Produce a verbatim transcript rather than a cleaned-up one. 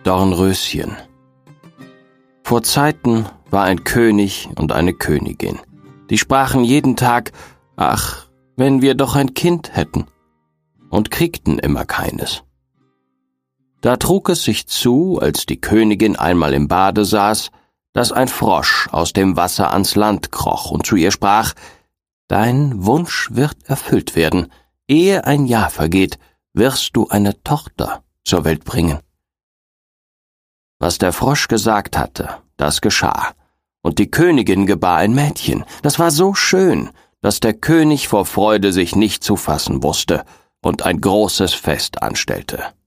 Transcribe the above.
Dornröschen. Vor Zeiten war ein König und eine Königin. Die sprachen jeden Tag, ach, wenn wir doch ein Kind hätten, und kriegten immer keines. Da trug es sich zu, als die Königin einmal im Bade saß, dass ein Frosch aus dem Wasser ans Land kroch und zu ihr sprach, »Dein Wunsch wird erfüllt werden, ehe ein Jahr vergeht, wirst du eine Tochter zur Welt bringen.« Was der Frosch gesagt hatte, das geschah, und die Königin gebar ein Mädchen, das war so schön, dass der König vor Freude sich nicht zu fassen wusste und ein großes Fest anstellte.